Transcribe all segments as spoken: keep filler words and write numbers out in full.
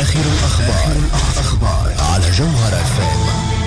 آخر الأخبار, الأخبار على جوهر اف ام.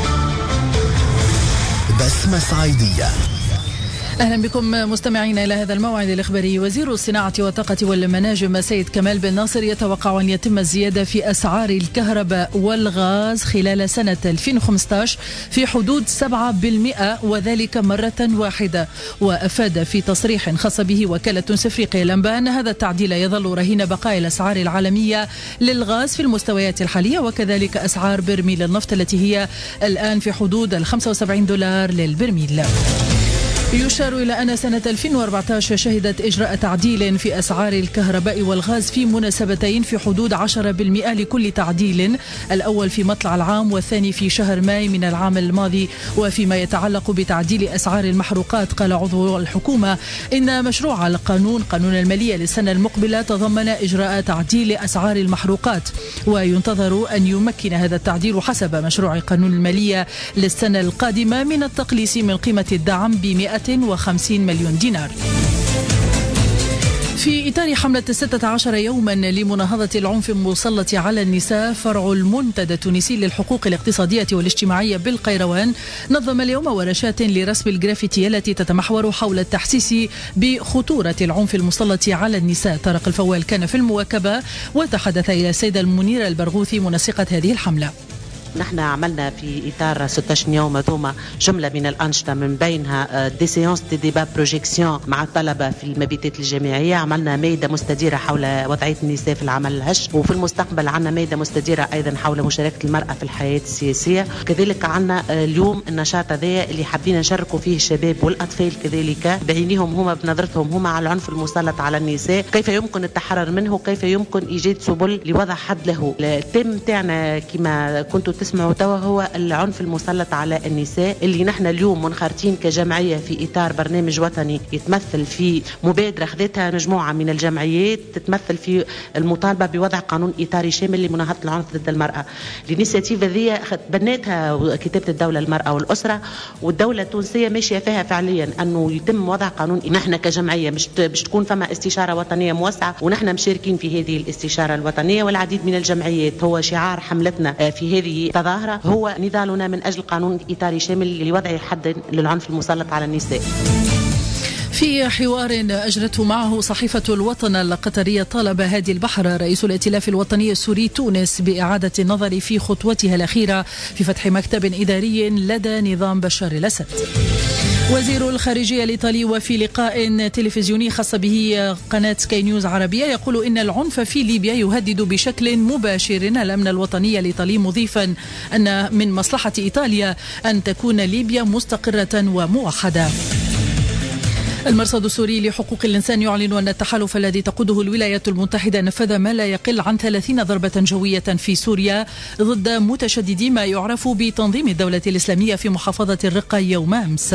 بسمة صعيدية. أهلا بكم مستمعين إلى هذا الموعد الإخباري. وزير الصناعة والطاقة والمناجم سيد كمال بن ناصر يتوقع أن يتم الزيادة في أسعار الكهرباء والغاز خلال سنة ألفين وخمسة عشر في حدود سبعة بالمئة وذلك مرة واحدة. وأفاد في تصريح خاص به وكالة إفريقيا الأنباء أن هذا التعديل يظل رهين بقاء الأسعار العالمية للغاز في المستويات الحالية وكذلك أسعار برميل النفط التي هي الآن في حدود ال خمسة وسبعين دولار للبرميل. يشار إلى أن سنة ألفين وأربعة عشر شهدت إجراء تعديل في أسعار الكهرباء والغاز في مناسبتين في حدود عشرة بالمئة لكل تعديل، الأول في مطلع العام والثاني في شهر ماي من العام الماضي. وفيما يتعلق بتعديل أسعار المحروقات قال عضو الحكومة إن مشروع القانون قانون المالية للسنة المقبلة تضمن إجراء تعديل أسعار المحروقات، وينتظر أن يمكن هذا التعديل حسب مشروع قانون المالية للسنة القادمة من التقليص من قيمة الدعم بمئة وخمسين مليون دينار. في إطار حملة ستة عشر يوما لمناهضة العنف المسلط على النساء، فرع المنتدى التونسي للحقوق الاقتصادية والاجتماعية بالقيروان نظم اليوم ورشات لرسم الجرافيتي التي تتمحور حول التحسيس بخطورة العنف المسلط على النساء. طارق الفوال كان في المواكبة وتحدث إلى السيدة المنيرة البرغوثي منسقة هذه الحملة. نحن عملنا في إطار ستة عشر يوم ثم جملة من الأنشطة من بينها دي سيونس دي ديبا بروجيكسيون مع الطلبة في المبيتات الجامعية. عملنا مائدة مستديرة حول وضعية النساء في العمل الهش، وفي المستقبل عندنا مائدة مستديرة أيضا حول مشاركة المرأة في الحياة السياسية. كذلك عندنا اليوم النشاط هذا اللي حابين نشاركوا فيه الشباب والأطفال كذلك بعينيهم هما بنظرتهم هما على العنف المسلط على النساء، كيف يمكن التحرر منه وكيف يمكن إيجاد سبل لوضع حد له. التم تاعنا كما كنتوا تسمعوا توا هو العنف المسلط على النساء، اللي نحن اليوم منخرطين كجمعية في إطار برنامج وطني يتمثل في مبادرة خذتها مجموعة من الجمعيات تتمثل في المطالبة بوضع قانون إطاري شامل لمناهضة العنف ضد المرأة. الانيشيتيف هذه بنتها كتابة الدولة المرأة والأسرة، والدولة التونسية ماشية فيها فعليا أنه يتم وضع قانون. نحن كجمعية مش باش تكون فما استشارة وطنية موسعة ونحن مشاركين في هذه الاستشارة الوطنية والعديد من الجمعيات. هو شعار حملتنا في هذه التظاهرة هو نضالنا من أجل قانون إطاري شامل لوضع حد للعنف المسلط على النساء. في حوار أجرته معه صحيفة الوطن القطرية، طالب هادي البحر رئيس الائتلاف الوطني السوري تونس بإعادة النظر في خطوتها الأخيرة في فتح مكتب إداري لدى نظام بشار الأسد. وزير الخارجية الإيطالي وفي لقاء تلفزيوني خاص به قناة سكاي نيوز عربية يقول إن العنف في ليبيا يهدد بشكل مباشر الأمن الوطني الإيطالي، مضيفا أن من مصلحة إيطاليا أن تكون ليبيا مستقرة وموحدة. المرصد السوري لحقوق الإنسان يعلن أن التحالف الذي تقوده الولايات المتحدة نفذ ما لا يقل عن ثلاثين ضربة جوية في سوريا ضد متشددي ما يعرف بتنظيم الدولة الإسلامية في محافظة الرقة يوم أمس.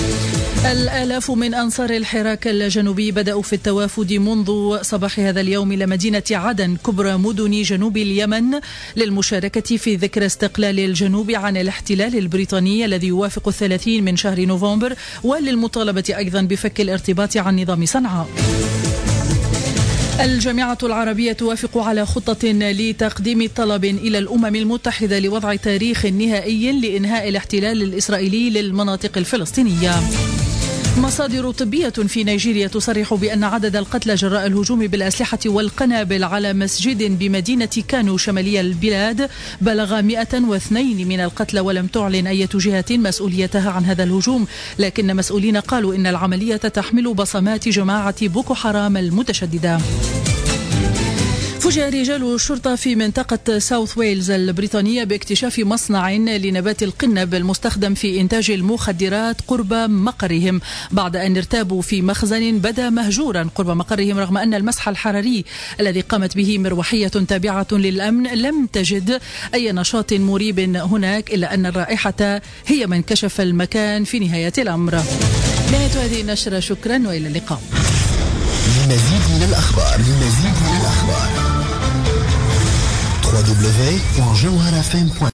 الآلاف من أنصار الحراك الجنوبي بدأوا في التوافد منذ صباح هذا اليوم إلى مدينة عدن كبرى مدن جنوب اليمن للمشاركة في ذكرى استقلال الجنوب عن الاحتلال البريطاني الذي يوافق الثلاثين من شهر نوفمبر، وللمطالبة أيضا بفك الارتباط عن نظام صنعاء. الجامعة العربية توافق على خطة لتقديم طلب إلى الأمم المتحدة لوضع تاريخ نهائي لإنهاء الاحتلال الإسرائيلي للمناطق الفلسطينية. مصادر طبية في نيجيريا تصرح بأن عدد القتلى جراء الهجوم بالأسلحة والقنابل على مسجد بمدينة كانو شمالية البلاد بلغ مئة واثنين من القتلى، ولم تعلن أي جهة مسؤوليتها عن هذا الهجوم، لكن مسؤولين قالوا إن العملية تحمل بصمات جماعة بوكو حرام المتشددة. فوجئ رجال الشرطة في منطقة ساوث ويلز البريطانية باكتشاف مصنع لنبات القنب المستخدم في إنتاج المخدرات قرب مقرهم، بعد أن ارتابوا في مخزن بدا مهجورا قرب مقرهم، رغم أن المسح الحراري الذي قامت به مروحية تابعة للأمن لم تجد أي نشاط مريب هناك، إلا أن الرائحة هي من كشف المكان في نهاية الأمر. نهاية هذه النشرة، شكرا وإلى اللقاء. لمزيد من الأخبار لمزيد من الأخبار دبليو دبليو دبليو دوت جوهر اف ام